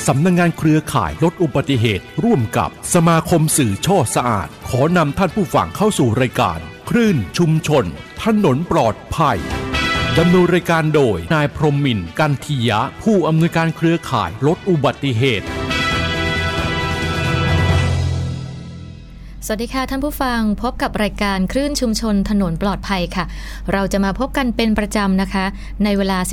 สำนักงานเครือข่ายลดอุบัติเหตุร่วมกับสมาคมสื่อช่อสะอาดขอนำท่านผู้ฟังเข้าสู่รายการคลื่นชุมชนถนนปลอดภัยดำเนินรายการโดยนายพรหมินทร์กันทียะผู้อำนวยการเครือข่ายลดอุบัติเหตุสวัสดีค่ะท่านผู้ฟังพบกับรายการคลื่นชุมชนถนนปลอดภัยค่ะเราจะมาพบกันเป็นประจำนะคะในเวลา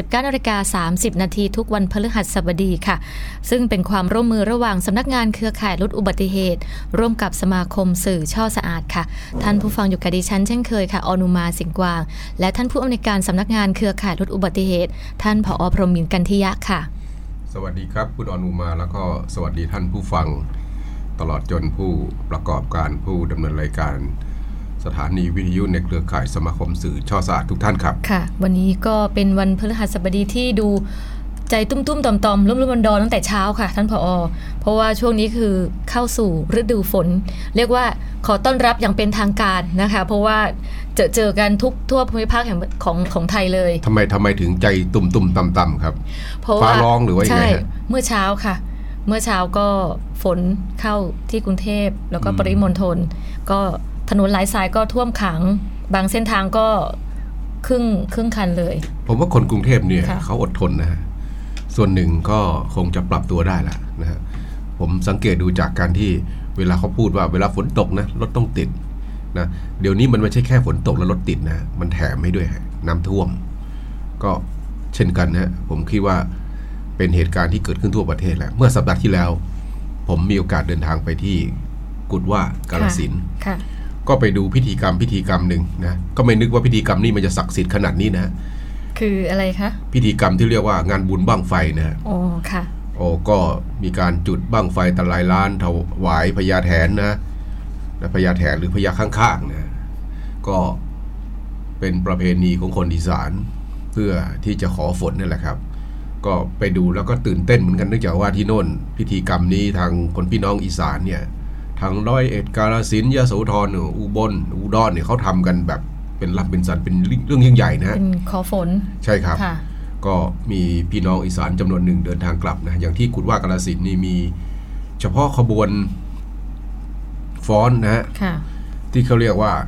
19:30 น.ทุกวันพฤหัสบดีค่ะซึ่งเป็นความร่วมมือระหว่างสำนักงานเครือข่ายลดอุบัติเหตุร่วมกับสมาคมสื่อช่อสะอาดค่ะท่านผู้ฟังอยู่กับดิฉันเช่นเคยค่ะอนุมาสิงห์กวางและท่านผู้อำนวยการสำนักงานเครือข่ายลดอุบัติเหตุท่านผอ.พรหมินทร์กันทิยะค่ะสวัสดีครับคุณอนุมาแล้วก็สวัสดีท่านผู้ฟังตลอดจนผู้ประกอบการผู้ดำเนินรายการสถานีวิทยุในเครือข่ายสมาคมสื่อช่อสะอาดทุกท่านครับค่ะวันนี้ก็เป็นวันพฤหัสบดีที่ดูใจตุ้มๆต่อมๆรุ่มๆดอนๆตั้งแต่เช้าค่ะท่านผอ.เพราะว่าช่วงนี้คือเข้าสู่ฤดูฝนเรียกว่าขอต้อนรับอย่างเป็นทางการนะคะเพราะว่าเจอกันทุกทั่วภูมิภาคแห่งของไทยเลยทำไมถึงใจตุ้มๆต่ำๆครับฟ้าร้องหรือว่ายังไงฮะเมื่อเช้าค่ะเมื่อเช้าก็ฝนเข้าที่กรุงเทพแล้วก็ปริมณฑลก็ถนนหลายสายก็ท่วมขังบางเส้นทางก็ครึ่งคันเลยผมว่าคนกรุงเทพเนี่ยเขาอดทนนะฮะส่วนหนึ่งก็คงจะปรับตัวได้ละนะฮะผมสังเกตดูจากการที่เวลาเขาพูดว่าเวลาฝนตกนะรถต้องติดนะเดี๋ยวนี้มันไม่ใช่แค่ฝนตกแล้วรถติดนะมันแถมให้ด้วยน้ำท่วมก็เช่นกันนะผมคิดว่าเป็นเหตุการณ์ที่เกิดขึ้นทั่วประเทศแล้วเมื่อสัปดาห์ที่แล้วผมมีโอกาสเดินทางไปที่กุดว่ากาฬสินธุ์ก็ไปดูพิธีกรรมหนึ่งนะก็ไม่นึกว่าพิธีกรรมนี้มันจะศักดิ์สิทธิ์ขนาดนี้นะคืออะไรคะพิธีกรรมที่เรียกว่างานบุญบั้งไฟนะอ๋อค่ะก็มีการจุดบั้งไฟตะไลล้านถวายพญาแถนนะพญาแถนหรือพญาข้างๆนะก็เป็นประเพณีของคนอีสานเพื่อที่จะขอฝนนั่นแหละครับก็ไปดูแล้วก็ตื่นเต้นเหมือนกันเนื่องจากว่าที่โน่นพิธีกรรมนี้ทางคนพี่น้องอีสานเนี่ยทาง101กาฬสินธุ์ยโสธรอุบลอุดรเนี่ยเขาทำกันแบบเป็นรับเป็นสันเป็นเรื่องยิ่งใหญ่นะเป็นขอฝนใช่ครับก็มีพี่น้องอีสานจำนวนหนึ่งเดินทางกลับนะอย่างที่กุดว่ากาฬสินธุ์นี่มีเฉพาะขบวนฟ้อนนะฮะที่เขาเรียกว่า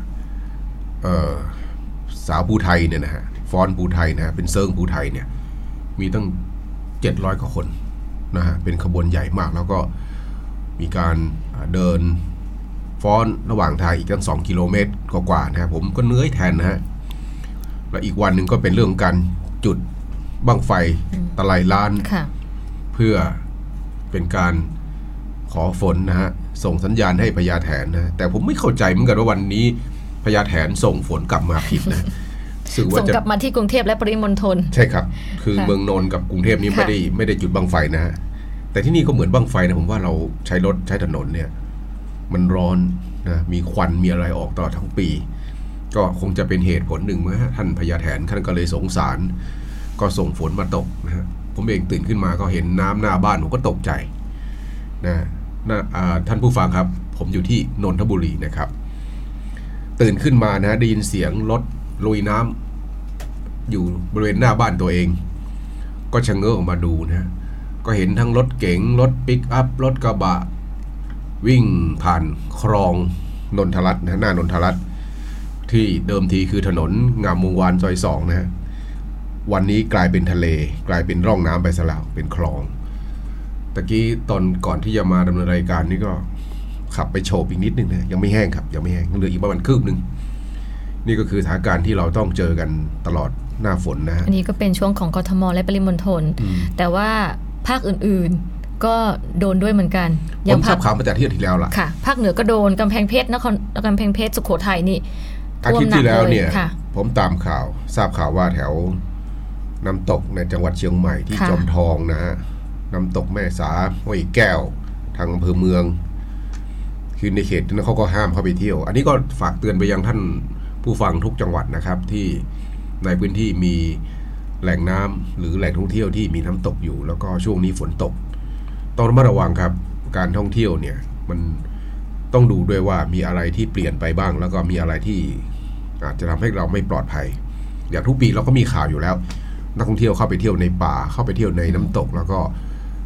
สาวภูไทยเนี่ยนะฮะฟ้อนภูไทยนะเป็นเซิงภูไทยเนี่ยมีตั้ง700 กว่าคนนะฮะเป็นขบวนใหญ่มากแล้วก็มีการเดินฟ้อนระหว่างทางอีกตั้ง2 กิโลเมตรกว่าๆนะฮะผมก็เหนื่อยแทนนะฮะและอีกวันหนึ่งก็เป็นเรื่องการจุดบั้งไฟตะไลล้านเพื่อเป็นการขอฝนนะฮะส่งสัญญาณให้พญาแถนนะแต่ผมไม่เข้าใจเหมือนกันว่าวันนี้พญาแถนส่งฝนกลับมาผิดนะส่งกลับมาที่กรุงเทพและปริมณฑลใช่ครับคือเมืองนนท์กับกรุงเทพนี้ไม่ได้จุดบั้งไฟนะฮะแต่ที่นี่ก็เหมือนบั้งไฟนะผมว่าเราใช้รถใช้ถนนเนี่ยมันร้อนนะมีควันมีอะไรออกตลอดทั้งปีก็คงจะเป็นเหตุผลหนึ่งเมื่อท่านพญาแถนท่านก็เลยสงสารก็ส่งฝนมาตกนะฮะผมเองตื่นขึ้นมาก็เห็นน้ำหน้าบ้านผมก็ตกใจนะท่านผู้ฟังครับผมอยู่ที่นนทบุรีนะครับตื่นขึ้นมานะได้ยินเสียงรถลุยน้ำอยู่บริเวณหน้าบ้านตัวเองก็ชะเง้อออกมาดูนะก็เห็นทั้งรถเก๋งรถปิกอัพรถกระบะวิ่งผ่านคลองนนทรัตน์นะหน้านนทรัตน์ที่เดิมทีคือถนนงามวงวานซอย2นะฮะวันนี้กลายเป็นทะเลกลายเป็นร่องน้ำไปซะแล้วเป็นคลองตะกี้ตอนก่อนที่จะมาดำเนินรายการนี่ก็ขับไปโฉบอีกนิดนึงนะยังไม่แห้งครับยังไม่แห้งเหลืออีกประมาณคืบนึงนี่ก็คือสถานการณ์ที่เราต้องเจอกันตลอดหน้าฝนนะอันนี้ก็เป็นช่วงของกทมและปริมณฑลแต่ว่าภาคอื่นๆก็โดนด้วยเหมือนกันผมทราบข่าวมาจากที่แล้วล่ะค่ะภาคเหนือก็โดนกำแพงเพชรกำแพงเพชรสุโขทัยนี่อาทิตย์ที่แล้วเนี่ยผมตามข่าวทราบข่าวว่าแถวน้ำตกในจังหวัดเชียงใหม่ที่จอมทองนะฮะน้ำตกแม่สาห้วยแก้วทางอำเภอเมืองคือในเขตนั้นเขาก็ห้ามเข้าไปเที่ยวอันนี้ก็ฝากเตือนไปยังท่านผู้ฟังทุกจังหวัดนะครับที่ในพื้นที่มีแหล่งน้ำหรือแหล่งท่องเที่ยวที่มีน้ำตกอยู่แล้วก็ช่วงนี้ฝนตกต้องระมัดระวังครับการท่องเที่ยวเนี่ยมันต้องดูด้วยว่ามีอะไรที่เปลี่ยนไปบ้างแล้วก็มีอะไรที่อาจจะทำให้เราไม่ปลอดภัยอย่างทุกปีเราก็มีข่าวอยู่แล้วนักท่องเที่ยวเข้าไปเที่ยวในป่าเข้าไปเที่ยวในน้ำตกแล้วก็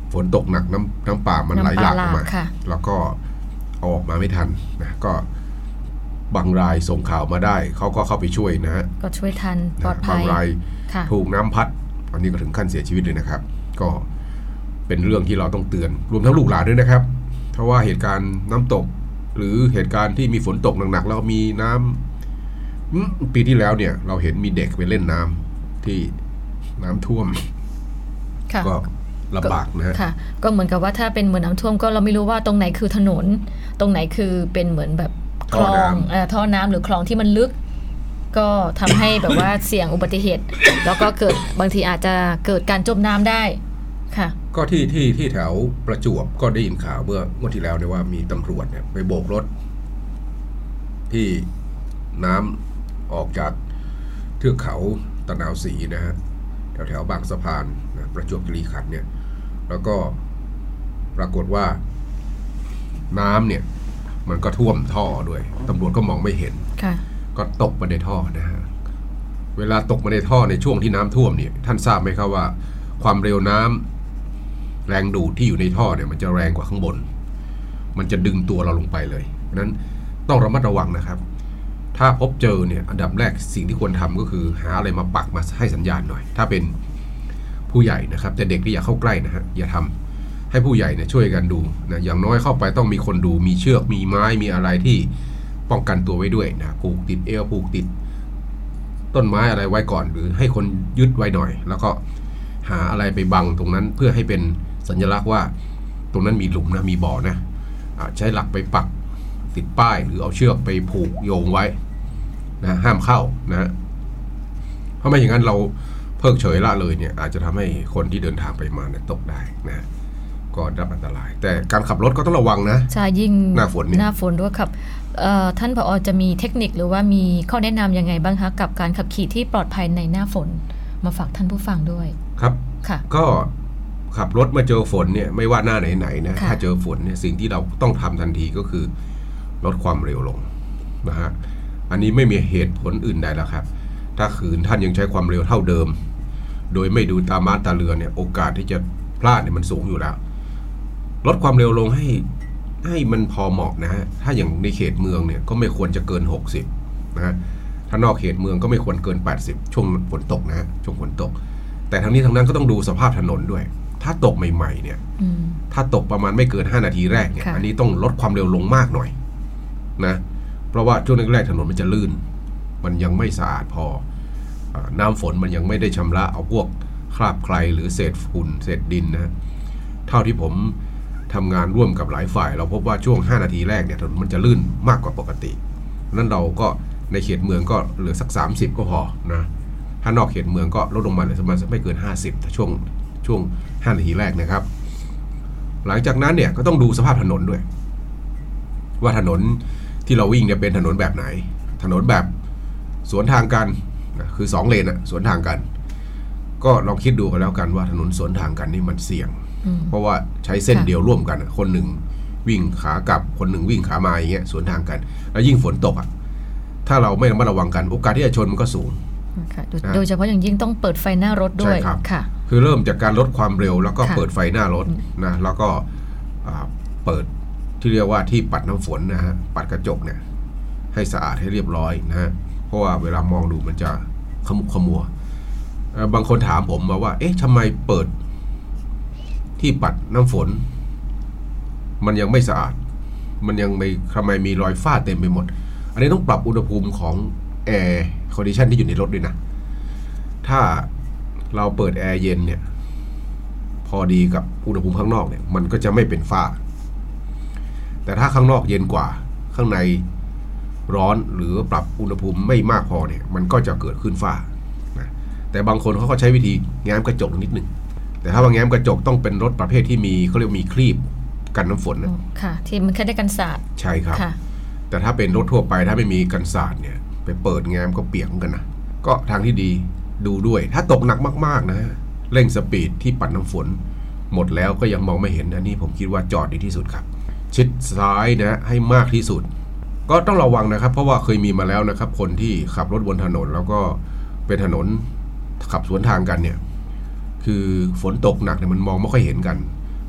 ฝนตกหนักน้ำป่ามันไหลหลากออกมาค่ะแล้วก็เอาออกมาไม่ทันนะก็บางรายส่งข่าวมาได้เขาก็เข้าไปช่วยนะฮะก็ช่วยทันปลอดภัยบางรายค่ะถูกน้ำพัดอันนี้ก็ถึงขั้นเสียชีวิตเลยนะครับก็เป็นเรื่องที่เราต้องเตือนรวมทั้งลูกหลานด้วยนะครับเพราะว่าเหตุการณ์น้ำตกหรือเหตุการณ์ที่มีฝนตกหนักๆแล้วมีน้ำปีที่แล้วเนี่ยเราเห็นมีเด็กไปเล่นน้ำที่น้ำท่วมก็ลำบากนะฮะก็เหมือนกับว่าถ้าเป็นเหมือนน้ำท่วมก็เราไม่รู้ว่าตรงไหนคือถนนตรงไหนคือเป็นเหมือนแบบคลองท่อน้ำหรือคลองที่มันลึกก็ทำให้แบบว่าเสี่ยงอุบัติเหตุแล้วก็เกิดบางทีอาจจะเกิดการจมน้ำได้ค่ะก็ที่แถวประจวบก็ได้ยินข่าวเมื่อวันที่แล้วเนี่ยว่ามีตำรวจเนี่ยไปโบกรถที่น้ำออกจากเทือกเขาตะนาวศรีนะฮะแถวบางสะพานนะประจวบคีรีขันธ์เนี่ยแล้วก็ปรากฏว่าน้ำเนี่ยมันก็ท่วมท่อด้วยตำรวจก็มองไม่เห็นก็ตกมาในท่อนะฮะเวลาตกมาในท่อในช่วงที่น้ำท่วมเนี่ยท่านทราบไหมครับว่าความเร็วน้ำแรงดูดที่อยู่ในท่อเนี่ยมันจะแรงกว่าข้างบนมันจะดึงตัวเราลงไปเลยเพราะนั้นต้องระมัดระวังนะครับถ้าพบเจอเนี่ยอันดับแรกสิ่งที่ควรทำก็คือหาอะไรมาปักมาให้สัญญาณหน่อยถ้าเป็นผู้ใหญ่นะครับแต่เด็กที่อย่าเข้าใกล้นะฮะอย่าทำให้ผู้ใหญ่เนี่ยช่วยกันดูนะอย่างน้อยเข้าไปต้องมีคนดูมีเชือกมีไม้มีอะไรที่ป้องกันตัวไว้ด้วยนะผูกติดเอวผูกติดต้นไม้อะไรไว้ก่อนหรือให้คนยึดไว้หน่อยแล้วก็หาอะไรไปบังตรงนั้นเพื่อให้เป็นสัญลักษณ์ว่าตรงนั้นมีหลุมนะมีบ่อนะใช้หลักไปปักติดป้ายหรือเอาเชือกไปผูกโยงไว้นะห้ามเข้านะเพราะไม่อย่างนั้นเราเพิกเฉยละเลยเนี่ยอาจจะทำให้คนที่เดินทางไปมาเนี่ยตกได้นะก็รับอันตรายแต่การขับรถก็ต้องระวังนะใช่ยิ่งหน้าฝนเนี่ยหน้าฝนด้วยครับท่านผอ.จะมีเทคนิคหรือว่ามีข้อแนะนำยังไงบ้างคะกับการขับขี่ที่ปลอดภัยในหน้าฝนมาฝากท่านผู้ฟังด้วยครับค่ะก็ขับรถมาเจอฝนเนี่ยไม่ว่าหน้าไหนๆนะถ้าเจอฝนเนี่ยสิ่งที่เราต้องทำทันทีก็คือลดความเร็วลงนะฮะอันนี้ไม่มีเหตุผลอื่นใดแล้วครับถ้าขืนท่านยังใช้ความเร็วเท่าเดิมโดยไม่ดูตาม้าตาเรือเนี่ยโอกาสที่จะพลาดเนี่ยมันสูงอยู่แล้วลดความเร็วลงให้มันพอเหมาะนะฮะถ้าอย่างในเขตเมืองเนี่ยก็ไม่ควรจะเกิน60นะฮะถ้านอกเขตเมืองก็ไม่ควรเกิน80ช่วงฝนตกนะฮะช่วงฝนตกแต่ทั้งนี้ทั้งนั้นก็ต้องดูสภาพถนนด้วยถ้าตกใหม่ๆเนี่ยถ้าตกประมาณไม่เกิน5นาทีแรกเนี่ยอันนี้ต้องลดความเร็วลงมากหน่อยนะเพราะว่าช่วงแรกๆถนนมันจะลื่นมันยังไม่สะอาดพอน้ำฝนมันยังไม่ได้ชำระเอาพวกคราบใครหรือเศษฝุ่นเศษดินนะเท่าที่ผมทำงานร่วมกับหลายฝ่ายเราพบว่าช่วง5นาทีแรกเนี่ยถนนมันจะลื่นมากกว่าปกตินั้นเราก็ในเขตเมืองก็เหลือสัก30ก็พอนะถ้านอกเขตเมืองก็ลดลงมาเหลือประมาณไม่เกิน50ถ้าช่วง5นาทีแรกนะครับหลังจากนั้นเนี่ยก็ต้องดูสภาพถนนด้วยว่าถนนที่เราวิ่งเนี่ยเป็นถนนแบบไหนถนนแบบสวนทางกันคือ2เลนอะสวนทางกันก็ลองคิดดูกันแล้วกันว่าถนนสวนทางกันนี่มันเสี่ยงเพราะว่าใช้เส้นเดียวร่วมกันคนหนึ่งวิ่งขากลับคนหนึ่งวิ่งขามาอย่างเงี้ยสวนทางกันแล้วยิ่งฝนตกอะถ้าเราไม่ระมัดระวังกันโอกาสที่จะชนมันก็สูงโดยเฉพาะอย่างยิ่งต้องเปิดไฟหน้ารถด้วยค่ะคือเริ่มจากการลดความเร็วแล้วก็เปิดไฟหน้ารถนะแล้วก็เปิดที่เรียกว่าที่ปัดน้ำฝนนะฮะปัดกระจกเนี่ยให้สะอาดให้เรียบร้อยนะฮะเพราะว่าเวลามองดูมันจะขมุกขมัวบางคนถามผมมาว่าเอ๊ะทำไมเปิดที่ปัดน้ำฝนมันยังไม่สะอาดมันยังไม่ทำไมมีรอยฝ้าเต็มไปหมดอันนี้ต้องปรับอุณหภูมิของแอร์คอนดิชันที่อยู่ในรถด้วยนะถ้าเราเปิดแอร์เย็นเนี่ยพอดีกับอุณหภูมิข้างนอกเนี่ยมันก็จะไม่เป็นฝ้าแต่ถ้าข้างนอกเย็นกว่าข้างในร้อนหรือปรับอุณหภูมิไม่มากพอเนี่ยมันก็จะเกิดขึ้นฝ้านะแต่บางคนเขาก็ใช้วิธีแง้มกระจกนิดนึงแต่ถ้าว่าแง้มกระจกต้องเป็นรถประเภทที่มีเขาเรียกมีครีบกันน้ำฝนนะค่ะที่มันแค่ได้กันสาดใช่ครับแต่ถ้าเป็นรถทั่วไปถ้าไม่มีกันสาดเนี่ยไปเปิดแง้มก็เปียกกันนะก็ทางที่ดีดูด้วยถ้าตกหนักมากๆนะเร่งสปีดที่ปัดน้ำฝนหมดแล้วก็ยังมองไม่เห็นอันนี้ผมคิดว่าจอดดีที่สุดครับชิดซ้ายนะให้มากที่สุดก็ต้องระวังนะครับเพราะว่าเคยมีมาแล้วนะครับคนที่ขับรถบนถนนแล้วก็เป็นถนนขับสวนทางกันเนี่ยคือฝนตกหนักเนี่ยมันมองไม่ค่อยเห็นกัน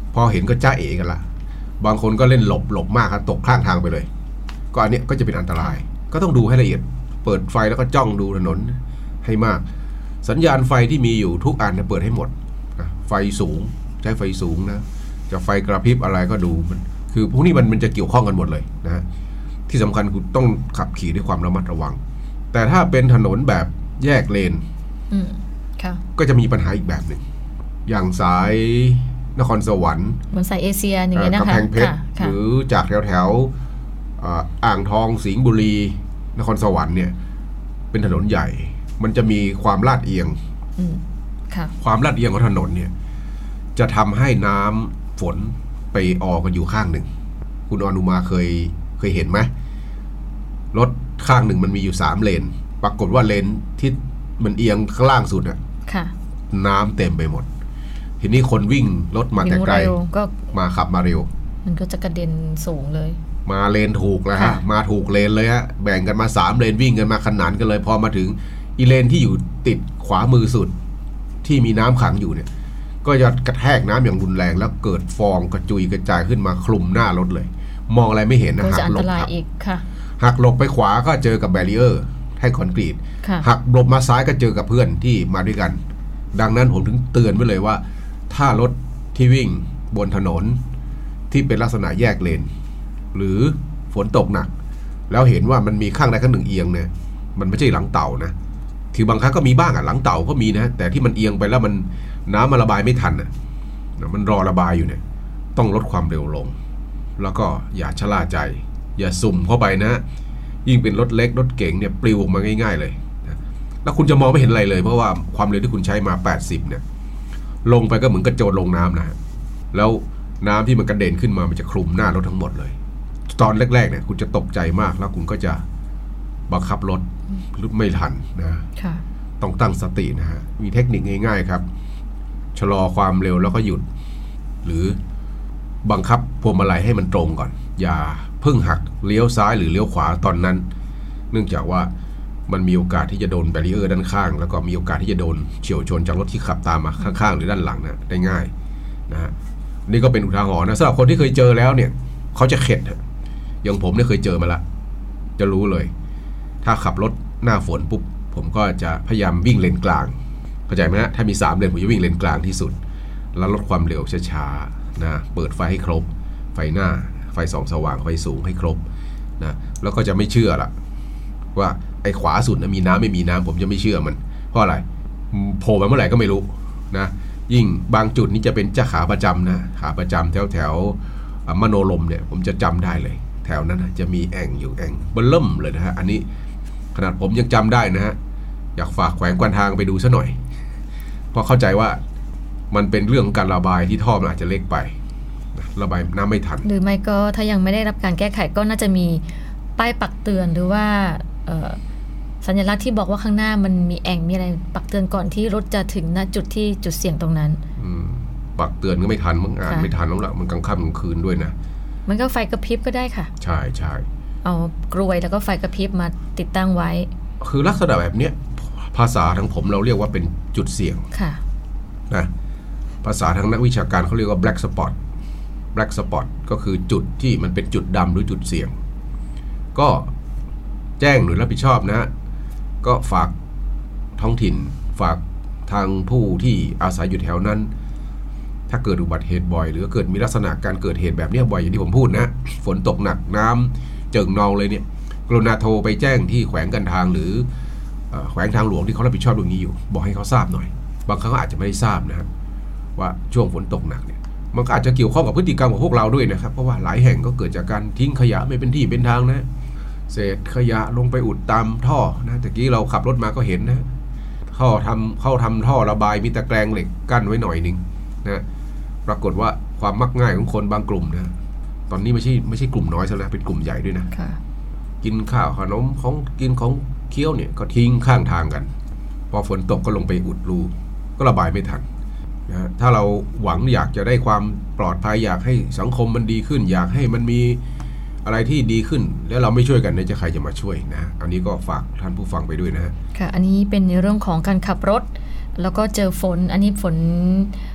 พอเห็นก็จ้าเอกันละบางคนก็เล่นหลบมากครับตกข้างทางไปเลยก็อันนี้ก็จะเป็นอันตรายก็ต้องดูให้ละเอียดเปิดไฟแล้วก็จ้องดูถนนให้มากสัญญาณไฟที่มีอยู่ทุกอันเปิดให้หมดไฟสูงใช้ไฟสูงนะจะไฟกระพริบอะไรก็ดูมันคือพวกนี้มันจะเกี่ยวข้องกันหมดเลยนะที่สำคัญคือต้องขับขี่ด้วยความระมัดระวังแต่ถ้าเป็นถนนแบบแยกเลนก็จะมีปัญหาอีกแบบหนึ่งอย่างสายนครสวรรค์บนสายเอเชียอย่างเงี้ยนะคะกำแพงเพชรหรือจากแถวอ่างทองสิงห์บุรีนครสวรรค์เนี่ยเป็นถนนใหญ่มันจะมีความลาดเอียงความลาดเอียงของถนนเนี่ยจะทำให้น้ำฝนไปออกันอยู่ข้างหนึ่งคุณอนุมาเคยเห็นไหมรถข้างหนึ่งมันมีอยู่3เลนปรากฏว่าเลนที่มันเอียงข้างล่างสุดอะน้ำเต็มไปหมดทีนี้คนวิ่งรถมาแต่ไกลก็มาขับมาเร็วมันก็จะกระเด็นสูงเลยมาเลนถูกแล้วฮะมาถูกเลนเลยฮะแบ่งกันมา3เลนวิ่งกันมาขนานกันเลยพอมาถึงอีเลนที่อยู่ติดขวามือสุดที่มีน้ำขังอยู่เนี่ยก็จะกระแทกน้ำอย่างรุนแรงแล้วเกิดฟองกระจุยกระจายขึ้นมาคลุมหน้ารถเลยมองอะไรไม่เห็นนะหักหลบอีกค่ะหักหลบไปขวาก็เจอกับแบรีเออร์แท่งคอนกรีตหักหลบมาซ้ายก็เจอกับเพื่อนที่มาด้วยกันดังนั้นผมถึงเตือนไว้เลยว่าถ้ารถที่วิ่งบนถนนที่เป็นลักษณะแยกเลนหรือฝนตกหนักแล้วเห็นว่ามันมีข้างใดข้างหนึ่งเอียงเนี่ยมันไม่ใช่หลังเต่านะคือบางครั้งก็มีบ้างหลังเต่าก็มีนะแต่ที่มันเอียงไปแล้วมันน้ำมันระบายไม่ทันมันรอระบายอยู่เนี่ยต้องลดความเร็วลงแล้วก็อย่าชะล่าใจอย่าสุ่มเข้าไปนะยิ่งเป็นรถเล็กรถเก๋งเนี่ยปลิวออกมาง่ายๆเลยแล้วคุณจะมองไม่เห็นอะไรเลยเพราะว่าความเร็วที่คุณใช้มา80เนี่ยลงไปก็เหมือนกระโจนลงน้ำนะแล้วน้ำที่มันกระเด็นขึ้นมามันจะคลุมหน้ารถทั้งหมดเลยตอนแรกๆเนี่ยคุณจะตกใจมากแล้วคุณก็จะบังคับรถไม่ทันนะต้องตั้งสตินะฮะมีเทคนิคง่ายๆครับชะลอความเร็วแล้วก็หยุดหรือบังคับพวงมาลัยให้มันตรงก่อนอย่าเพิ่งหักเลี้ยวซ้ายหรือเลี้ยวขวาตอนนั้นเนื่องจากว่ามันมีโอกาสที่จะโดนแบรีเออร์ด้านข้างแล้วก็มีโอกาสที่จะโดนเฉี่ยวชนจากรถที่ขับตามมาข้างๆหรือด้านหลังนะได้ง่ายนะฮะนี่ก็เป็นอุทาหรณ์นะสำหรับคนที่เคยเจอแล้วเนี่ยเขาจะเข็ดอย่างผมเนี่ยเคยเจอมาละจะรู้เลยถ้าขับรถหน้าฝนปุ๊บผมก็จะพยายามวิ่งเลนกลางเข้าใจไหมฮะถ้ามี3เลนผมจะวิ่งเลนกลางที่สุดแล้วลดความเร็วช้าๆนะเปิดไฟให้ครบไฟหน้าไฟส่องสว่างไฟสูงให้ครบนะแล้วก็จะไม่เชื่อละว่าไอ้ขวาสุดนะมีน้ำไม่มีน้ำผมจะไม่เชื่อมันเพราะอะไรโผล่มาเมื่อไหร่ก็ไม่รู้นะยิ่งบางจุดนี้จะเป็นขาประจำนะขาประจำแถวมโนลมเนี่ยผมจะจำได้เลยแถวนั้นนะจะมีแอ่งอยู่แอ่งเบิ่มเลยนะฮะอันนี้ขนาดผมยังจำได้นะฮะอยากฝากแขวงการทางไปดูซะหน่อยเพราะเข้าใจว่ามันเป็นเรื่องของการระบายที่ท่อมันอาจจะเล็กไประบายน้ำไม่ทันหรือไม่ก็ถ้ายังไม่ได้รับการแก้ไขก็น่าจะมีป้ายปักเตือนหรือว่าสัญลักษณ์ที่บอกว่าข้างหน้ามันมีแอ่งมีอะไรปักเตือนก่อนที่รถจะถึงณจุดเสี่ยงตรงนั้นปักเตือนก็ไม่ทันอ่านไม่ทันแล้วล่ะมันกลางค่ำกลางคืนด้วยนะมันก็ไฟกระพริบก็ได้ค่ะใช่ใช่เอากลวยแล้วก็ไฟกระพริบมาติดตั้งไว้คือลักษณะแบบเนี้ยภาษาทางผมเราเรียกว่าเป็นจุดเสี่ยงค่ะนะภาษาทางนักวิชาการเขาเรียกว่า black spot black spot ก็คือจุดที่มันเป็นจุดดำหรือจุดเสี่ยงก็แจ้งหน่วยรับผิดชอบนะก็ฝากท้องถิ่นฝากทางผู้ที่อาศัยอยู่แถวนั้นถ้าเกิดอุบัติเหตุบ่อยหรือเกิดมีลักษณะการเกิดเหตุแบบนี้บ่อยอย่างที่ผมพูดนะฝนตกหนักน้ำเจิ่งนองเลยเนี่ยกรุณาโทรไปแจ้งที่แขวงการทางหรือแขวงทางหลวงที่เขารับผิดชอบเรื่องนี้อยู่บอกให้เขาทราบหน่อยบางครั้งอาจจะไม่ได้ทราบนะครับว่าช่วงฝนตกหนักเนี่ยมันอาจจะเกี่ยวข้องกับพฤติกรรมของพวกเราด้วยนะครับเพราะว่าหลายแห่งก็เกิดจากการทิ้งขยะไม่เป็นที่เป็นทางนะเศษขยะลงไปอุดตามท่อนะตะกี้เราขับรถมาก็เห็นนะเข้าทำท่อระบายมีตะแกรงเหล็กกั้นไว้หน่อยนึงนะปรากฏว่าความมักง่ายของคนบางกลุ่มนะตอนนี้ไม่ใช่กลุ่มน้อยซะแล้วเป็นกลุ่มใหญ่ด้วยนะกินข้าวขนมของกินของเคี้ยวเนี่ยก็ทิ้งข้างทางกันพอฝนตกก็ลงไปอุดรูก็ระบายไม่ทันนะถ้าเราหวังอยากจะได้ความปลอดภัยอยากให้สังคมมันดีขึ้นอยากให้มันมีอะไรที่ดีขึ้นแล้วเราไม่ช่วยกันเนี่ยจะใครจะมาช่วยนะอันนี้ก็ฝากท่านผู้ฟังไปด้วยนะค่ะอันนี้เป็นในเรื่องของการขับรถแล้วก็เจอฝนอันนี้ฝน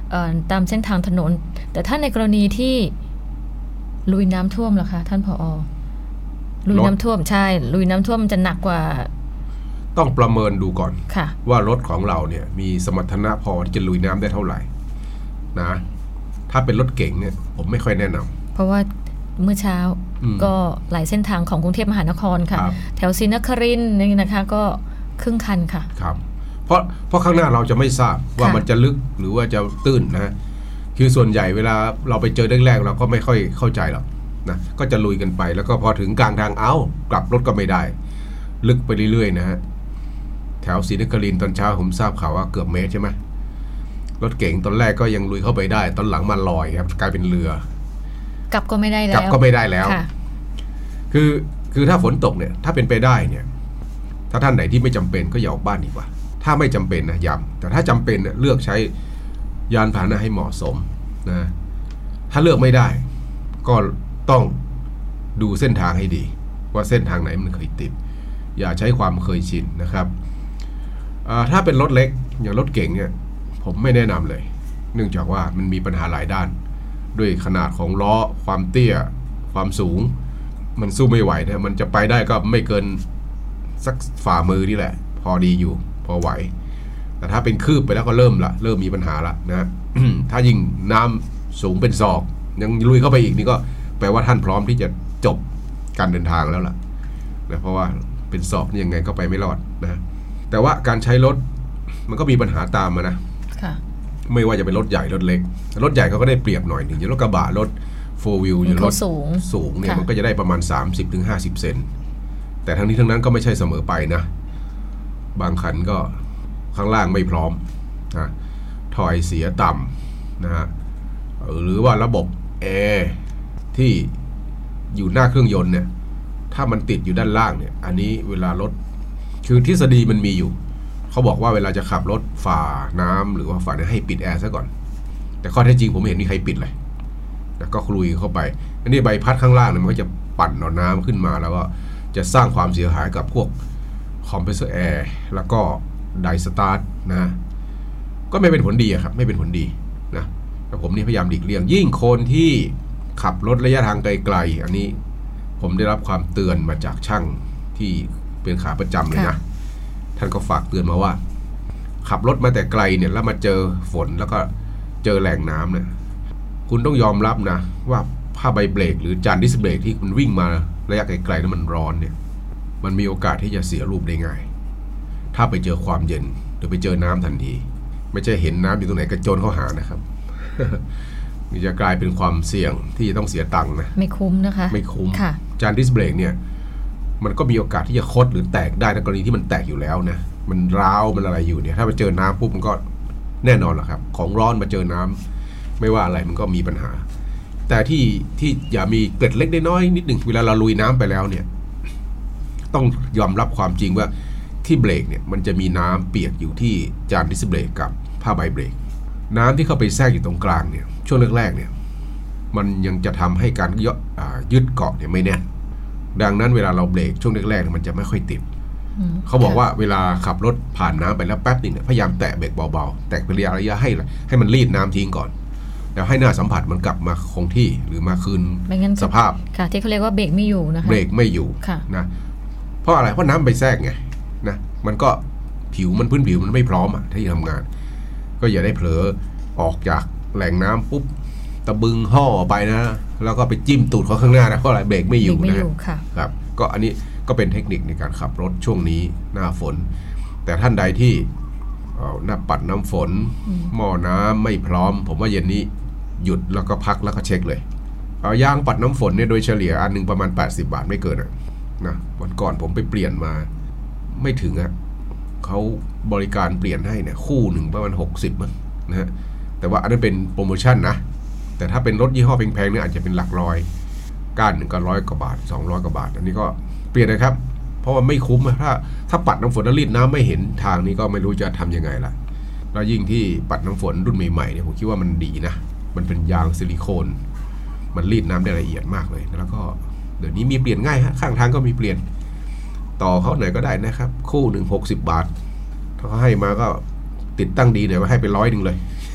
ตามเส้นทางถนนแต่ถ้าในกรณีที่ลุยน้ำท่วมล่ะคะท่านผอ.ลุยน้ำท่วมใช่ลุยน้ำท่วมมันจะหนักกว่าต้องประเมินดูก่อนว่ารถของเราเนี่ยมีสมรรถนะพอที่จะลุยน้ำได้เท่าไหร่นะถ้าเป็นรถเก๋งเนี่ยผมไม่ค่อยแนะนำเพราะว่าเมื่อเช้าก็หลายเส้นทางของกรุงเทพมหานครค่ะแถวศรีนครินทร์นี่นะคะก็ครึ่งคันค่ะครับเพราะข้างหน้าเราจะไม่ทราบว่ามันจะลึกหรือว่าจะตื้นนะคือส่วนใหญ่เวลาเราไปเจอแรกๆเราก็ไม่ค่อยเข้าใจหรอกนะก็จะลุยกันไปแล้วก็พอถึงกลางทางกลับรถก็ไม่ได้ลึกไปเรื่อยๆนะฮะแถวศรีนครินทร์ตอนเช้าผมทราบข่าวว่าเกือบเมตรใช่ไหมรถเก๋งตอนแรกก็ยังลุยเข้าไปได้ตอนหลังมาลอยครับกลายเป็นเรือกลับก็ไม่ได้แล้วกลับก็ไม่ได้แล้วคือถ้าฝนตกเนี่ยถ้าเป็นไปได้เนี่ยถ้าท่านไหนที่ไม่จำเป็นก็อย่าออกบ้านดีกว่าถ้าไม่จำเป็นนะย้ำแต่ถ้าจำเป็นเลือกใช้ยานพาหนะให้เหมาะสมนะถ้าเลือกไม่ได้ก็ต้องดูเส้นทางให้ดีว่าเส้นทางไหนมันเคยติดอย่าใช้ความเคยชินนะครับถ้าเป็นรถเล็กอย่างรถเก๋งเนี่ยผมไม่แนะนำเลยเนื่องจากว่ามันมีปัญหาหลายด้านด้วยขนาดของล้อความเตี้ยความสูงมันสู้ไม่ไหวนะมันจะไปได้ก็ไม่เกินสักฝ่ามือนี่แหละพอดีอยู่พอไหวแต่ถ้าเป็นคืบไปแล้วก็เริ่มมีปัญหาละนะ ถ้ายิ่งน้ำสูงเป็นศอกยังลุยเข้าไปอีกนี่ก็แปลว่าท่านพร้อมที่จะจบการเดินทางแล้วล่ะนะเพราะว่าเป็นศอกนี่ยังไงก็ไปไม่รอดนะแต่ว่าการใช้รถมันก็มีปัญหาตามมานะไม่ว่าจะเป็นรถใหญ่รถเล็กรถใหญ่เขาก็ได้เปรียบหน่อยหนึ่งอย่างรถกระบะรถ4 wheel อย่างรถสูงเนี่ยมันก็จะได้ประมาณ 30-50 เซนแต่ทั้งนี้ทั้งนั้นก็ไม่ใช่เสมอไปนะบางคันก็ข้างล่างไม่พร้อมนะถอยเสียต่ำนะฮะหรือว่าระบบแอร์ที่อยู่หน้าเครื่องยนต์เนี่ยถ้ามันติดอยู่ด้านล่างเนี่ยอันนี้เวลารถคือทฤษฎีมันมีอยู่เขาบอกว่าเวลาจะขับรถฝ่าน้ำหรือว่าฝ่าให้ปิดแอร์ซะก่อนแต่ข้อเท็จจริงผมไม่เห็นมีใครปิดเลยแล้วก็ลุยเข้าไปอันนี้ใบพัดข้างล่างเนี่ยมันก็จะปั่นเอาน้ำขึ้นมาแล้วก็จะสร้างความเสียหายกับพวกคอมเพรสเซอร์แอร์แล้วก็ไดสตาร์ทนะก็ไม่เป็นผลดีครับไม่เป็นผลดีนะแต่ผมนี่พยายามหลีกเลี่ยงยิ่งคนที่ขับรถระยะทางไกลๆอันนี้ผมได้รับความเตือนมาจากช่างที่เป็นขาประจำเลยนะท่านก็ฝากเตือนมาว่าขับรถมาแต่ไกลเนี่ยแล้วมาเจอฝนแล้วก็เจอแหล่งน้ำเนี่ยคุณต้องยอมรับนะว่าผ้าใบเบรกหรือจานดิสเบรกที่คุณวิ่งมาระยะไกลๆนั้นมันร้อนเนี่ยมันมีโอกาสที่จะเสียรูปได้ง่ายถ้าไปเจอความเย็นหรือไปเจอน้ำทันทีไม่ใช่เห็นน้ำอยู่ตรงไหนกระโจนเข้าหานะครับ มันจะกลายเป็นความเสี่ยงที่จะต้องเสียตังค์นะไม่คุ้มนะคะไม่คุ้มจานดิสเบรกเนี่ยมันก็มีโอกาสที่จะคดหรือแตกได้ในกรณีที่มันแตกอยู่แล้วนะมันร้าวมันอะไรอยู่เนี่ยถ้าไปเจอน้ำปุ๊บมันก็แน่นอนแหละครับของร้อนมาเจอน้ำไม่ว่าอะไรมันก็มีปัญหาแต่ที่อย่ามีเกล็ดเล็กน้อยนิดหนึ่งเวลาเราลุยน้ำไปแล้วเนี่ยต้องยอมรับความจริงว่าที่เบรกเนี่ยมันจะมีน้ำเปียกอยู่ที่จานดิสเบรกกับผ้าใบเบรกน้ำที่เข้าไปแทรกอยู่ตรงกลางเนี่ยช่วงแรกๆเนี่ยมันยังจะทำให้การยึดเกาะเนี่ยไม่แน่นดังนั้นเวลาเราเบรกช่วงแรกๆมันจะไม่ค่อยติดเขาบอกว่าเวลาขับรถผ่านน้ำไปแล้วแป๊บนึงเนี่ยพยายามแตะเบรกเบาๆแตะเป็นระยะให้มันรีดน้ำทิ้งก่อนแล้วให้หน้าสัมผัสมันกลับมาคงที่หรือมาคืนสภาพค่ะที่เขาเรียกว่าเบรกไม่อยู่นะคะเบรกไม่อยู่นะเพราะอะไรเพราะน้ำไปแทรกไงนะมันก็พื้นผิวมันไม่พร้อมที่ทำงานก็อย่าได้เผลอออกจากแหล่งน้ำปุ๊บตะบึงห่อไปนะแล้วก็ไปจิ้มตูดเขาข้างหน้านะเพราะอะไรเบรกไม่อยู่นะครับก็อันนี้ก็เป็นเทคนิคในการขับรถช่วงนี้หน้าฝนแต่ท่านใดที่หน้าปัดน้ำฝนหม้อน้ำไม่พร้อมผมว่าเย็นนี้หยุดแล้วก็พักแล้วก็เช็คเลยยางปัดน้ำฝนเนี่ยโดยเฉลี่ยอันนึงประมาณ80 บาทไม่เกินนะวันก่อนผมไปเปลี่ยนมาไม่ถึงเขาบริการเปลี่ยนให้เนี่ยคู่หนึ่งประมาณ60มั้งนะฮะแต่ว่าอันนั้นเป็นโปรโมชั่นนะแต่ถ้าเป็นรถยี่ห้อแพงๆเนี่ยอาจจะเป็นหลักร้อยก้านหนึ่งก็100 กว่าบาท200 กว่าบาทอันนี้ก็เปลี่ยนนะครับเพราะว่าไม่คุ้มถ้าปัดน้ำฝนแล้วรีดน้ำไม่เห็นทางนี้ก็ไม่รู้จะทำยังไงละแล้วยิ่งที่ปัดน้ำฝนรุ่นใหม่ๆเนี่ยผมคิดว่ามันดีนะมันเป็นยางซิลิโคนมันรีดน้ำได้ละเอียดมากเลยแล้วก็เดี๋ยวนี้มีเปลี่ยนง่ายข้างทางก็มีเปลี่ยนต่อเขาหน่อยก็ได้นะครับคู่หนึ่ง60 บาทถ้าเขาให้มาก็ติดตั้งดีหน่อยก็ให้ไป100 เลย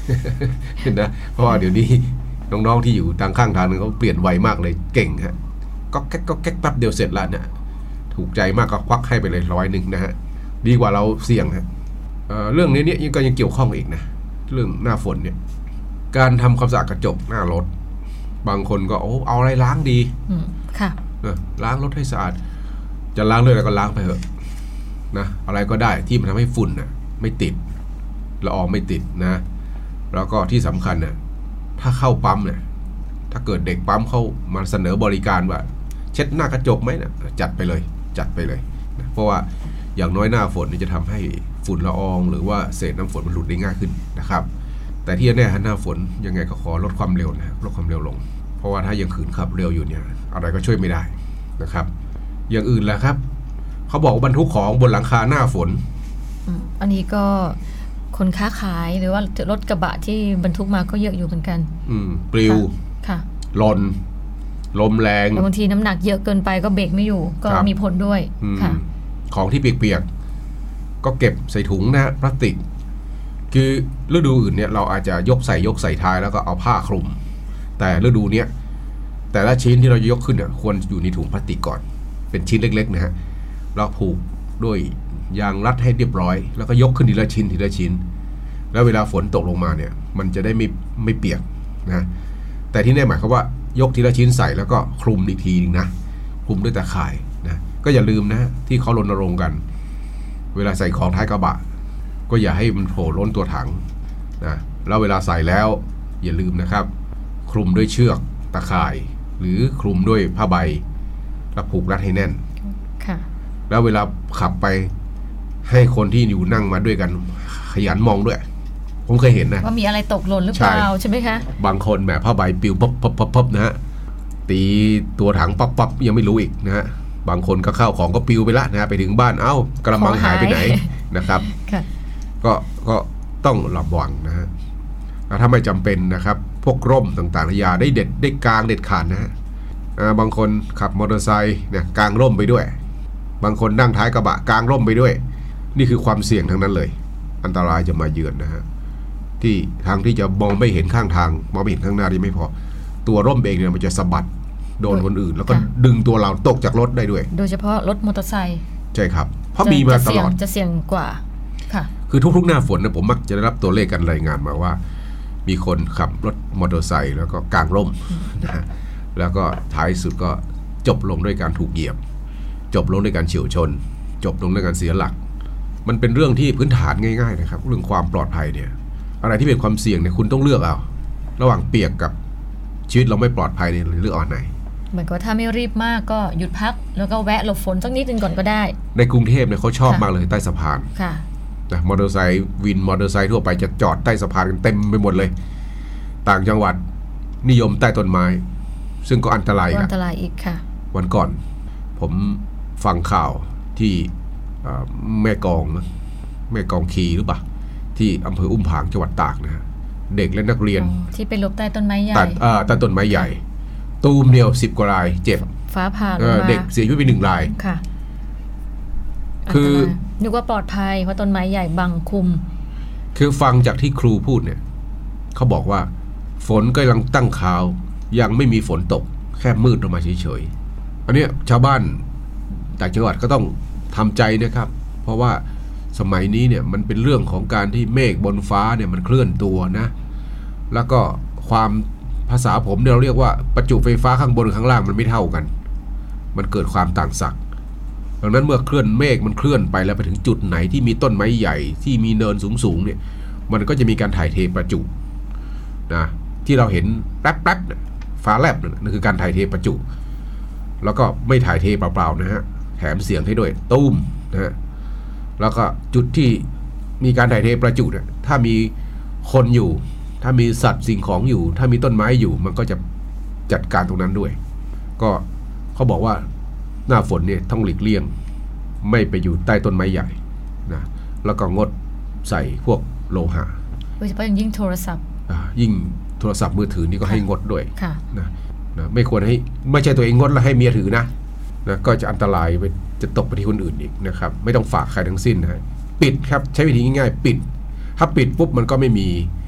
นะเพราะว่าเดี๋ยวนี้น้องๆที่อยู่ทางข้างทางเขาเปลี่ยนไวมากเลยเก่งฮะก็แก๊กแป๊บเดียวเสร็จแล้วเนี่ยถูกใจมากก็ควักให้ไปเลย100นะฮะดีกว่าเราเสี่ยงฮะเรื่องนี้เนี่ยยังเกี่ยวข้องอีกนะเรื่องหน้าฝนเนี่ยการทำความสะอาดกระจกหน้ารถบางคนก็เอาอะไรล้างดีค่ะล้างรถให้สะอาดจะล้างเลยแล้วก็ล้างไปเถอะนะอะไรก็ได้ที่มันทำให้ฝุ่นน่ะไม่ติดละอองไม่ติดนะแล้วก็ที่สำคัญน่ะถ้าเข้าปั๊มเนี่ยถ้าเกิดเด็กปั๊มเขามาเสนอบริการว่าเช็ดหน้ากระจกไหมนะจัดไปเลยนะเพราะว่าอย่างน้อยหน้าฝนนี่จะทำให้ฝุ่นละอองหรือว่าเศษน้ำฝนมันหลุดได้ง่ายขึ้นนะครับแต่ที่แน่หน้าฝนยังไงก็ขอลดความเร็วนะลดความเร็วลงเพราะว่าถ้ายังขืนขับเร็วอยู่เนี่ยอะไรก็ช่วยไม่ได้นะครับอย่างอื่นแหละครับเขาบอกว่าบรรทุกของบนหลังคาหน้าฝนอันนี้ก็คนค้าขายหรือว่ารถกระบะที่บรรทุกมาก็เยอะอยู่เหมือนกันปลิวค่ะหล่นลมแรงบางทีน้ำหนักเยอะเกินไปก็เบรกไม่อยู่ก็มีผลด้วยค่ะของที่เปียกๆก็เก็บใส่ถุงนะพลาสติกคือฤดูอื่นเนี่ยเราอาจจะยกใส่ท้ายแล้วก็เอาผ้าคลุมแต่ฤดูเนี้ยแต่ละชิ้นที่เรายกขึ้นเนี่ยควรอยู่ในถุงพลาสติกก่อนเป็นชิ้นเล็กๆนะฮะเราผูกด้วยยางรัดให้เรียบร้อยแล้วก็ยกขึ้นทีละชิ้นแล้วเวลาฝนตกลงมาเนี่ยมันจะได้ไม่เปียกนะแต่ที่นี่หมายความว่ายกทีละชิ้นใส่แล้วก็คลุมอีกทีนึงนะคลุมด้วยตะข่ายนะก็อย่าลืมนะที่เขารณรงค์กันเวลาใส่ของท้ายกระบะก็อย่าให้มันโผล่ล้นตัวถังนะแล้วเวลาใส่แล้วอย่าลืมนะครับคลุมด้วยเชือกตะข่ายหรือคลุมด้วยผ้าใบแล้วผูกรัดให้แน่นค่ะแล้วเวลาขับไปให้คนที่อยู่นั่งมาด้วยกันขยันมองด้วยผมเคยเห็นนะว่ามีอะไรตกหล่นหรือเปล่าใช่ไหมคะบางคนแบบผ้าใบปลิวปั๊บนะฮะตีตัวถังปั๊บยังไม่รู้อีกนะฮะบางคนก็เข้าของก็ปลิวไปละนะฮะไปถึงบ้านกระมังหายไปไหนนะครับก็ต้องระวังนะฮะถ้าไม่จำเป็นนะครับพวกร่มต่างๆอย่าได้กางเด็ดขาดนะฮะบางคนขับมอเตอร์ไซค์เนี่ยกางร่มไปด้วยบางคนนั่งท้ายกระบะกางร่มไปด้วยนี่คือความเสี่ยงทั้งนั้นเลยอันตรายจะมาเยือนนะฮะที่ทางที่จะมองไม่เห็นข้างทางมองไม่เห็นข้างหน้าดีไม่พอตัวร่มเองเนี่ยมันจะสะบัดโดนคนอื่นแล้วก็ดึงตัวเราตกจากรถได้ด้วยโดยเฉพาะรถมอเตอร์ไซค์ใช่ครับเพราะมีมาตลอดจะเสี่ยงกว่าค่ะคือทุกๆหน้าฝนนะผมมักจะได้รับตัวเลขกันรายงานมาว่ามีคนขับรถมอเตอร์ไซค์แล้วก็กางร่มนะแล้วก็ท้ายสุดก็จบลงด้วยการถูกเหยียบจบลงด้วยการเฉี่ยวชนจบลงด้วยการเสียหลักมันเป็นเรื่องที่พื้นฐานง่ายๆนะครับเรื่องความปลอดภัยเนี่ยอะไรที่เป็นความเสี่ยงเนี่ยคุณต้องเลือกเอาระหว่างเปียกกับชีวิตเราไม่ปลอดภัยเนี่ยเลือกเอาไหนเหมือนกับถ้าไม่รีบมากก็หยุดพักแล้วก็แวะหลบฝนสักนิดนึงก่อนก็ได้ในกรุงเทพเนี่ยเขาชอบมากเลยใต้สะพานค่ะนะมอเตอร์ไซค์วินมอเตอร์ไซค์ทั่วไปจะจอดใต้สะพานกันเต็มไปหมดเลยต่างจังหวัดนิยมใต้ต้นไม้ซึ่งก็อันตรายอีกค่ะวันก่อนผมฟังข่าวที่แม่กองคีหรือเปล่าที่อำเภออุ้มผางจังหวัดตากนะฮะเด็กและนักเรียนที่ไปหลบใต้ต้นไม้ใหญ่ใต้ต้นไม้ใหญ่ตูมเดียว10กว่ารายเจ็บฟ้าผ่าลงมาเด็กเสียชีวิตไป1รายค่ะคือนึกว่าปลอดภัยเพราะต้นไม้ใหญ่บังคุมคือฟังจากที่ครูพูดเนี่ยเขาบอกว่าฝนกำลังตั้งข่าวยังไม่มีฝนตกแค่มืดลงมาเฉยๆอันนี้ชาวบ้านต่างจังหวัดก็ต้องทำใจนะครับเพราะว่าสมัยนี้เนี่ยมันเป็นเรื่องของการที่เมฆบนฟ้าเนี่ยมันเคลื่อนตัวนะแล้วก็ความภาษาผมเนี่ยเราเรียกว่าประจุไฟฟ้าข้างบนข้างล่างมันไม่เท่ากันมันเกิดความต่างศักย์ดังนั้นเมื่อเคลื่อนเมฆมันเคลื่อนไปแล้วไปถึงจุดไหนที่มีต้นไม้ใหญ่ที่มีเนินสูงๆเนี่ยมันก็จะมีการถ่ายเทประจุนะที่เราเห็นแป๊บๆเนี่ยฟ้าแลบนั่นคือการถ่ายเทประจุแล้วก็ไม่ถ่ายเทเปล่าๆนะฮะแถมเสียงให้ด้วยตุ้มนะฮะแล้วก็จุดที่มีการถ่ายเทประจุเนี่ยถ้ามีคนอยู่ถ้ามีสัตว์สิ่งของอยู่ถ้ามีต้นไม้อยู่มันก็จะจัดการตรงนั้นด้วยก็เขาบอกว่าหน้าฝนเนี่ยต้องหลีกเลี่ยงไม่ไปอยู่ใต้ต้นไม้ใหญ่นะแล้วก็งดใส่พวกโลหะโดยเฉพาะยิ่งโทรศัพท์ยิ่งโทรศัพท์มือถือนี่ก็ให้งดด้วยนะไม่ควรให้ไม่ใช่ตัวเองงดแล้วให้เมียถือนะก็จะอันตรายไปจะตกไปที่คนอื่นอีกนะครับไม่ต้องฝากใครทั้งสิ้นนะปิดครับใช้วิธีง่ายๆปิดถ้าปิดปุ๊บมันก็ไม่มี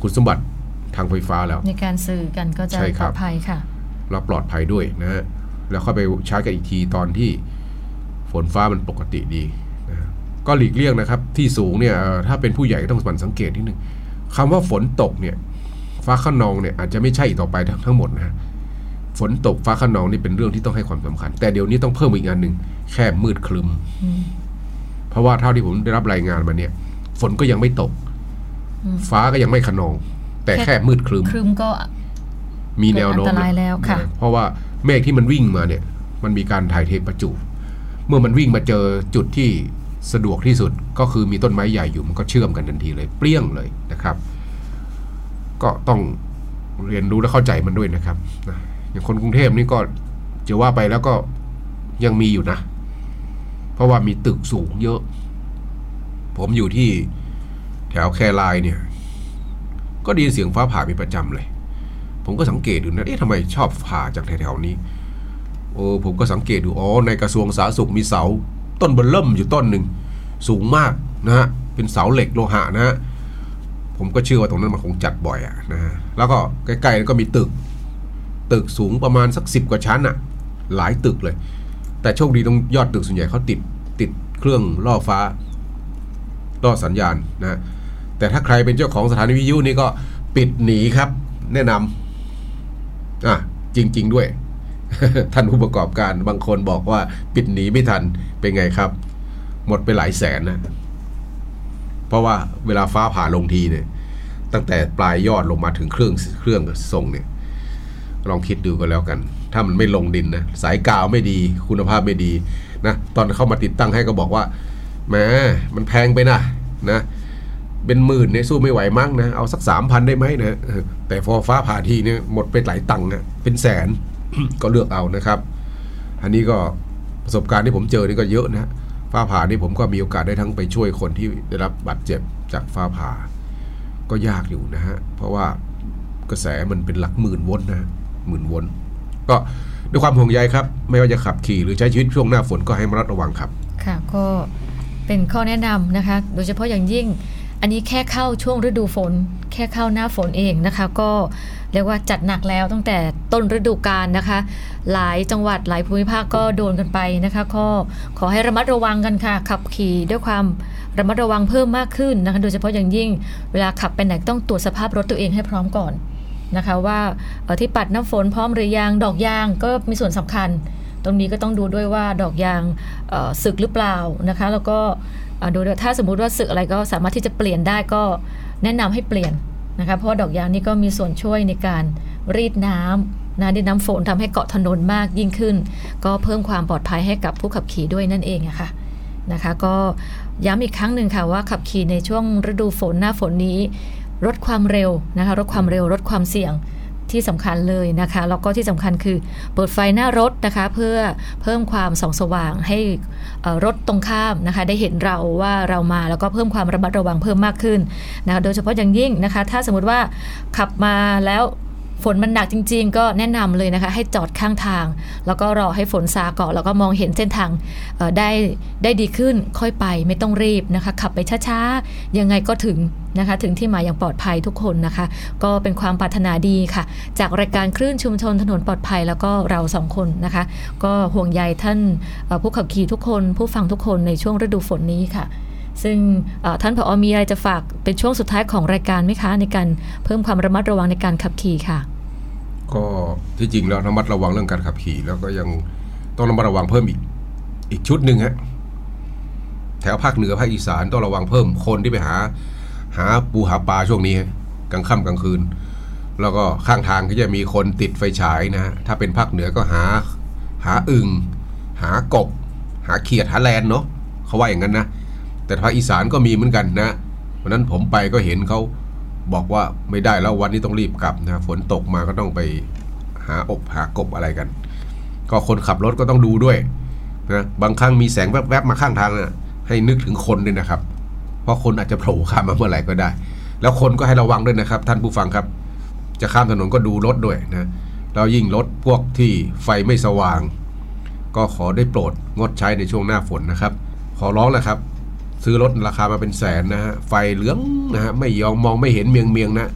คุณสมบัติทางไฟฟ้าแล้วในการสื่อกันก็จะปลอดภัยค่ะเราปลอดภัยด้วยนะฮะแล้วค่อยไปใช้กันอีกทีตอนที่ฝนฟ้ามันปกติดีนะก็หลีกเลี่ยงนะครับที่สูงเนี่ยถ้าเป็นผู้ใหญ่ต้องหมั่นสังเกตนิดนึงคำว่าฝนตกเนี่ยฟ้าคะนองเนี่ยอาจจะไม่ใช่อีกต่อไปทั้งหมดนะฝนตกฟ้าคะนองนี่เป็นเรื่องที่ต้องให้ความสำคัญแต่เดี๋ยวนี้ต้องเพิ่มอีกอันหนึ่งแค่มืดครึ้มเพราะว่าเท่าที่ผมได้รับรายงานมาเนี่ยฝนก็ยังไม่ตกฟ้าก็ยังไม่คะนองแต่แค่มืดครึ้มก็มีแนวโน้มอันตรายแล้วค่ะเพราะว่าเมฆที่มันวิ่งมาเนี่ยมันมีการถ่ายเทประจุเมื่อมันวิ่งมาเจอจุดที่สะดวกที่สุดก็คือมีต้นไม้ใหญ่อยู่มันก็เชื่อมกันทันทีเลยเปรี้ยงเลยนะครับก็ต้องเรียนรู้และเข้าใจมันด้วยนะครับอย่างคนกรุงเทพนี่ก็จะว่าไปแล้วก็ยังมีอยู่นะเพราะว่ามีตึกสูงเยอะผมอยู่ที่แถวแคไลน์เนี่ยก็ได้ยินเสียงฟ้าผ่าเป็นประจำเลยผมก็สังเกตดูนะทำไมชอบผ่าจากแถวๆนี้ผมก็สังเกตดูในกระทรวงสาธารณสุขมีเสาต้นเบอเริ่มอยู่ต้นหนึ่งสูงมากนะฮะเป็นเสาเหล็กโลหะนะฮะผมก็เชื่อว่าตรงนั้นมันคงจัดบ่อยนะฮะแล้วก็ใกล้ๆก็มีตึกสูงประมาณสัก10 กว่าชั้นหลายตึกเลยแต่โชคดีตรงยอดตึกส่วนใหญ่เขาติดเครื่องล่อฟ้าล่อสัญญาณนะแต่ถ้าใครเป็นเจ้าของสถานีวิทยุนี่ก็ปิดหนีครับแนะนำจริงๆด้วย ท่านผู้ประกอบการบางคนบอกว่าปิดหนีไม่ทันเป็นไงครับหมดไปหลายแสนนะเพราะว่าเวลาฟ้าผ่าลงทีเนี่ยตั้งแต่ปลายยอดลงมาถึงเครื่องส่งเนี่ยลองคิดดูก็แล้วกันถ้ามันไม่ลงดินนะสายกาวไม่ดีคุณภาพไม่ดีนะตอนเข้ามาติดตั้งให้ก็บอกว่าแหมมันแพงไปนะเป็นหมื่นเนี่ยสู้ไม่ไหวมั้งนะเอาสัก 3,000 ได้ไหมนะแต่พอฟ้าผ่าทีเนี่ยหมดไปหลายตังค์นะเป็นแสน ก็เลือกเอานะครับอันนี้ก็ประสบการณ์ที่ผมเจอนี่ก็เยอะนะฟ้าผ่านี่ผมก็มีโอกาสได้ทั้งไปช่วยคนที่ได้รับบาดเจ็บจากฟ้าผ่าก็ยากอยู่นะฮะเพราะว่ากระแสมันเป็นหลักหมื่นโวลต์นะหมื่นโวลต์ก็ด้วยความห่วงใยครับไม่ว่าจะขับขี่หรือใช้ชีวิตช่วงหน้าฝนก็ให้ระมัดระวังครับค่ะก็เป็นข้อแนะนำนะคะโดยเฉพาะอย่างยิ่งอันนี้แค่เข้าช่วงฤดูฝนแค่เข้าหน้าฝนเองนะคะก็เรียกว่าจัดหนักแล้วตั้งแต่ต้นฤดูกาลนะคะหลายจังหวัดหลายภูมิภาคก็โดนกันไปนะคะก็ขอให้ระมัดระวังกันค่ะขับขี่ด้วยความระมัดระวังเพิ่มมากขึ้นนะคะโดยเฉพาะอย่างยิ่งเวลาขับไปไหนต้องตรวจสภาพรถตัวเองให้พร้อมก่อนนะคะว่าที่ปัดน้ำฝนพร้อมหรือยังดอกยางก็มีส่วนสำคัญตรงนี้ก็ต้องดูด้วยว่าดอกยางสึกหรือเปล่านะคะแล้วก็โดยถ้าสมมุติว่าสึกอะไรก็สามารถที่จะเปลี่ยนได้ก็แนะนำให้เปลี่ยนนะคะเพราะดอกยางนี่ก็มีส่วนช่วยในการรีดน้ำน้ำฝนทำให้เกาะถนนมากยิ่งขึ้นก็เพิ่มความปลอดภัยให้กับผู้ขับขี่ด้วยนั่นเองอะค่ะนะคะก็ย้ำอีกครั้งหนึ่งค่ะว่าขับขี่ในช่วงฤดูฝนหน้าฝนนี้ลดความเร็วนะคะลดความเร็วลดความเสี่ยงที่สำคัญเลยนะคะแล้วก็ที่สำคัญคือเปิดไฟหน้ารถนะคะเพื่อเพิ่มความส่องสว่างให้รถตรงข้ามนะคะได้เห็นเราว่าเรามาแล้วก็เพิ่มความระมัดระวังเพิ่มมากขึ้นนะคะโดยเฉพาะอย่างยิ่งนะคะถ้าสมมติว่าขับมาแล้วฝนมันหนักจริงๆก็แนะนำเลยนะคะให้จอดข้างทางแล้วก็รอให้ฝนซาก่อนแล้วก็มองเห็นเส้นทางได้ดีขึ้นค่อยไปไม่ต้องรีบนะคะขับไปช้าๆยังไงก็ถึงนะคะถึงที่หมายอย่างปลอดภัยทุกคนนะคะก็เป็นความปรารถนาดีค่ะจากรายการคลื่นชุมชนถนนปลอดภัยแล้วก็เรา2คนนะคะก็ห่วงใยท่านผู้ขับขี่ทุกคนผู้ฟังทุกคนในช่วงฤดูฝนนี้ค่ะซึ่งท่านผอ.มีอะไรจะฝากเป็นช่วงสุดท้ายของรายการไหมคะในการเพิ่มความระมัดระวังในการขับขี่ค่ะก็ที่จริงแล้วระมัดระวังเรื่องการขับขี่แล้วก็ยังต้องระมัดระวังเพิ่มอีกชุดหนึ่งฮะแถวภาคเหนือภาคอีสานต้องระวังเพิ่มคนที่ไปหาปูหาปลาช่วงนี้กลางค่ำกลางคืนแล้วก็ข้างทางก็จะมีคนติดไฟฉายนะฮะถ้าเป็นภาคเหนือก็หาอึ่งหากบหาเขียดหาแลนเนาะเขาว่าอย่างนั้นนะแต่ภาคอีสานก็มีเหมือนกันนะวันนั้นผมไปก็เห็นเขาบอกว่าไม่ได้แล้ววันนี้ต้องรีบกลับนะฝนตกมาก็ต้องไปหากบอะไรกันก็คนขับรถก็ต้องดูด้วยนะบางครั้งมีแสงแวบๆมาข้างทางนะให้นึกถึงคนด้วยนะครับเพราะคนอาจจะโผล่ข้ามมาเมื่อไหร่ก็ได้แล้วคนก็ให้ระวังด้วยนะครับท่านผู้ฟังครับจะข้ามถนนก็ดูรถด้วยนะแล้วยิ่งรถพวกที่ไฟไม่สว่างก็ขอได้โปรดงดใช้ในช่วงหน้าฝนนะครับขอร้องนะครับซื้อรถราคามาเป็นแสนนะฮะไฟเหลืองนะฮะไม่ยอมมองไม่เห็นเมียงนะ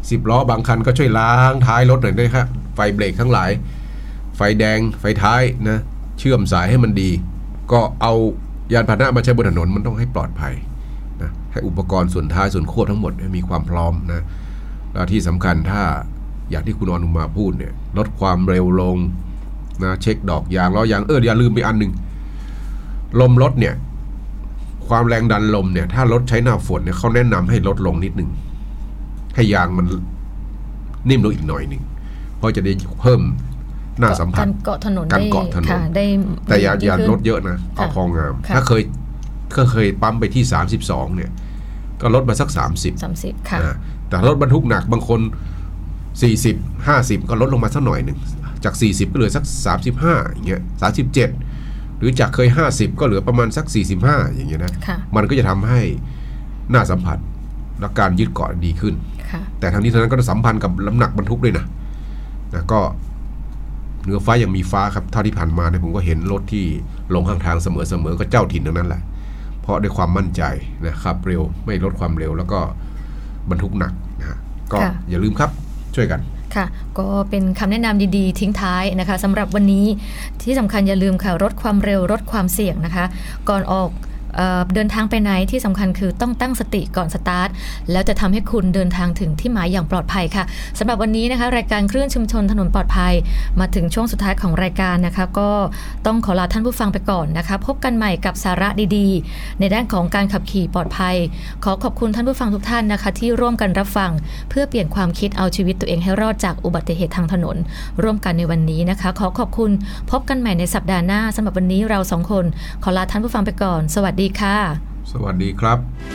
10 ล้อบางคันก็ช่วยล้างท้ายรถหน่อยด้วยครับไฟเบรกทั้งหลายไฟแดงไฟท้ายนะเชื่อมสายให้มันดีก็เอายานพาหนะมาใช้บนถนนมันต้องให้ปลอดภัยนะให้อุปกรณ์ส่วนท้ายส่วนควบทั้งหมดมีความพร้อมนะแล้วที่สำคัญถ้าอย่างที่คุณอนุมาพูดเนี่ยลดความเร็วลงนะเช็คดอกยางล้อยางอย่าลืมไปอันนึงลมรถเนี่ยความแรงดันลมเนี่ยถ้ารถใช้หน้าฝนเนี่ยเขาแนะนำให้ลดลงนิดนึงให้ยางมันนิ่มลงอีกหน่อยนึงเพราะจะได้เพิ่มหน้าสัมผัสการเกาะถนนได้แต่อย่าลดเยอะนะเอาพองามถ้าเคยปั๊มไปที่32เนี่ยก็ลดมาสัก30ค่ะแต่รถบรรทุกหนักบางคน40 50ก็ลดลงมาสักหน่อยนึงจาก40ก็เหลือสัก35อย่างเงี้ย37หรือจากเคย50ก็เหลือประมาณสัก45อย่างเงี้ยนะมันก็จะทำให้หน้าสัมผัสและการยึดเกาะดีขึ้นแต่ทั้งนี้ทั้งนั้นก็สัมพันธ์กับน้ำหนักบรรทุกด้วยนะก็เหนือฟ้ายังมีฟ้าครับเท่าที่ผ่านมาเนี่ยผมก็เห็นรถที่ลงข้างทางเสมอก็เจ้าถิ่นทั้งนั้นแหละเพราะด้วยความมั่นใจนะครับเร็วไม่ลดความเร็วแล้วก็บรรทุกหนักนะก็อย่าลืมครับช่วยกันค่ะก็เป็นคำแนะนำดีๆทิ้งท้ายนะคะสำหรับวันนี้ที่สำคัญอย่าลืมค่ะลดความเร็วลดความเสี่ยงนะคะก่อนออกเดินทางไปไหนที่สำคัญคือต้องตั้งสติก่อนสตาร์ทแล้วจะทำให้คุณเดินทางถึงที่หมายอย่างปลอดภัยค่ะสำหรับวันนี้นะคะรายการคลื่นชุมชนถนนปลอดภัยมาถึงช่วงสุดท้ายของรายการนะคะก็ต้องขอลาท่านผู้ฟังไปก่อนนะคะพบกันใหม่กับสาระดีๆในด้านของการขับขี่ปลอดภัยขอขอบคุณท่านผู้ฟังทุกท่านนะคะที่ร่วมกันรับฟังเพื่อเปลี่ยนความคิดเอาชีวิตตัวเองให้รอดจากอุบัติเหตุทางถนนร่วมกันในวันนี้นะคะขอขอบคุณพบกันใหม่ในสัปดาห์หน้าสำหรับวันนี้เรา2คนขอลาท่านผู้ฟังไปก่อนสวัสดีค่ะสวัสดีครับ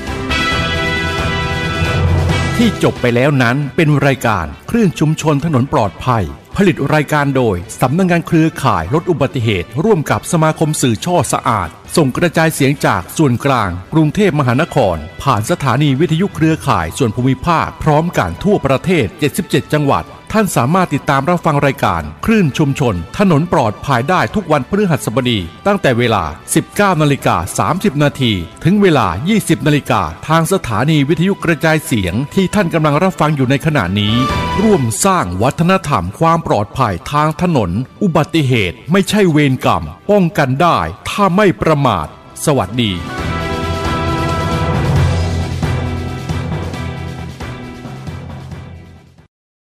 ที่จบไปแล้วนั้นเป็นรายการคลื่นชุมชนถนนปลอดภัยผลิตรายการโดยสำนักงานเครือข่ายลดอุบัติเหตุร่วมกับสมาคมสื่อช่อสะอาดส่งกระจายเสียงจากส่วนกลางกรุงเทพมหานครผ่านสถานีวิทยุเครือข่ายส่วนภูมิภาคพร้อมกันทั่วประเทศ77จังหวัดท่านสามารถติดตามรับฟังรายการคลื่นชุมชนถนนปลอดภัยได้ทุกวันพฤหัสบดีตั้งแต่เวลา 19:30 น.ถึงเวลา 20:00 น.ทางสถานีวิทยุกระจายเสียงที่ท่านกำลังรับฟังอยู่ในขณะนี้ร่วมสร้างวัฒนธรรมความปลอดภัยทางถนนอุบัติเหตุไม่ใช่เวรกรรมป้องกันได้ถ้าไม่ประมาทสวัสดี